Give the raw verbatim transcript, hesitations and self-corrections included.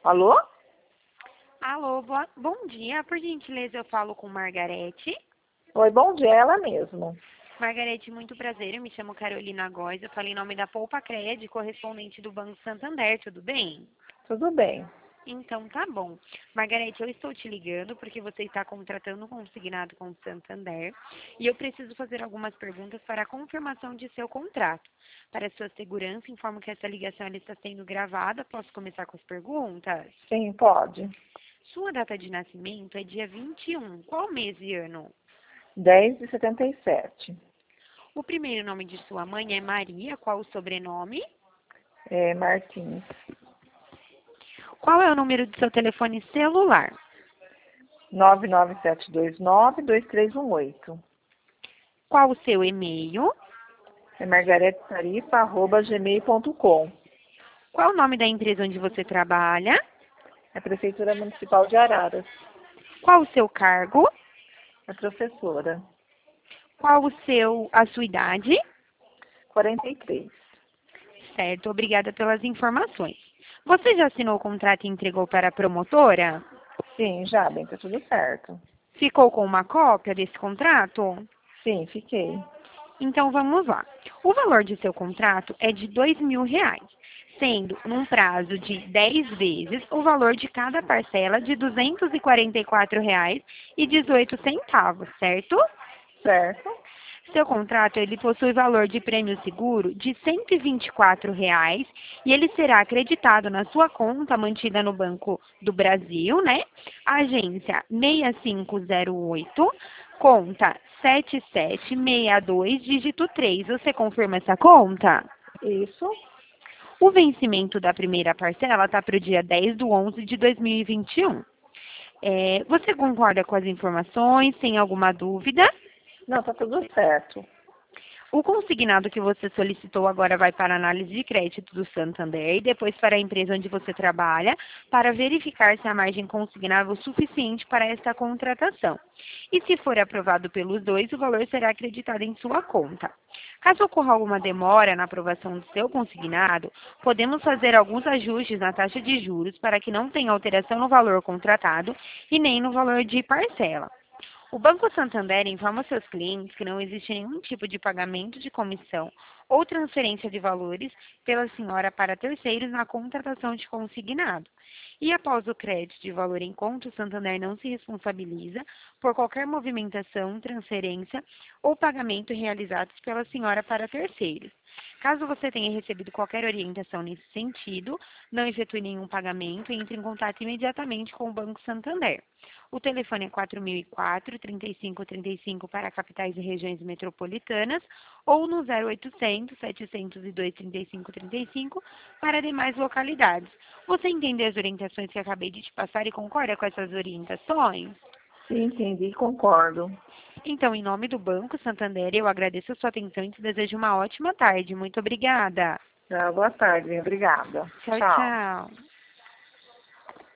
Alô? Alô, boa, bom dia. Por gentileza, eu falo com Margarete. Oi, bom dia, ela mesmo. Margarete, muito prazer. Eu me chamo Carolina Góes. Eu falei em nome da Poupa Cred, correspondente do Banco Santander. Tudo bem? Tudo bem. Então, tá bom. Margarete, eu estou te ligando porque você está contratando um consignado com o Santander e eu preciso fazer algumas perguntas para a confirmação de seu contrato. Para sua segurança, informo que essa ligação ela está sendo gravada. Posso começar com as perguntas? Sim, pode. Sua data de nascimento é dia vinte e um. Qual mês e ano? dez de setenta e sete. O primeiro nome de sua mãe é Maria. Qual o sobrenome? É, Martins. Qual é o número do seu telefone celular? nove nove sete dois nove dois três um oito. Qual o seu e-mail? É margaretesarifa arroba gmail ponto com. Qual o nome da empresa onde você trabalha? É Prefeitura Municipal de Araras. Qual o seu cargo? É professora. Qual o seu, a sua idade? quarenta e três. Certo, obrigada pelas informações. Você já assinou o contrato e entregou para a promotora? Sim, já, bem, tá tudo certo. Ficou com uma cópia desse contrato? Sim, fiquei. Então vamos lá. O valor de seu contrato é de dois mil reais, sendo num prazo de dez vezes o valor de cada parcela de duzentos e quarenta e quatro reais e dezoito centavos, certo? Certo? Seu contrato ele possui valor de prêmio seguro de cento e vinte e quatro reais e ele será acreditado na sua conta mantida no Banco do Brasil, né? Agência seis cinco zero oito, conta sete sete seis dois, dígito três. Você confirma essa conta? Isso. O vencimento da primeira parcela está para o dia dez de onze de dois mil e vinte e um. É, você concorda com as informações? Tem alguma dúvida? Não, tá tudo certo. O consignado que você solicitou agora vai para a análise de crédito do Santander e depois para a empresa onde você trabalha para verificar se a margem consignável é suficiente para esta contratação. E se for aprovado pelos dois, o valor será acreditado em sua conta. Caso ocorra alguma demora na aprovação do seu consignado, podemos fazer alguns ajustes na taxa de juros para que não tenha alteração no valor contratado e nem no valor de parcela. O Banco Santander informa seus clientes que não existe nenhum tipo de pagamento de comissão ou transferência de valores pela senhora para terceiros na contratação de consignado. E após o crédito de valor em conta, o Santander não se responsabiliza por qualquer movimentação, transferência ou pagamento realizados pela senhora para terceiros. Caso você tenha recebido qualquer orientação nesse sentido, não efetue nenhum pagamento e entre em contato imediatamente com o Banco Santander. O telefone é quatro mil e quatro, trinta e cinco trinta e cinco para capitais e regiões metropolitanas ou no zero oitocentos, setecentos e dois, trinta e cinco trinta e cinco para demais localidades. Você entendeu as orientações que acabei de te passar e concorda com essas orientações? Sim, entendi, concordo. Então, em nome do Banco Santander, eu agradeço a sua atenção e te desejo uma ótima tarde. Muito obrigada. Ah, boa tarde, obrigada. Tchau, Tchau. tchau.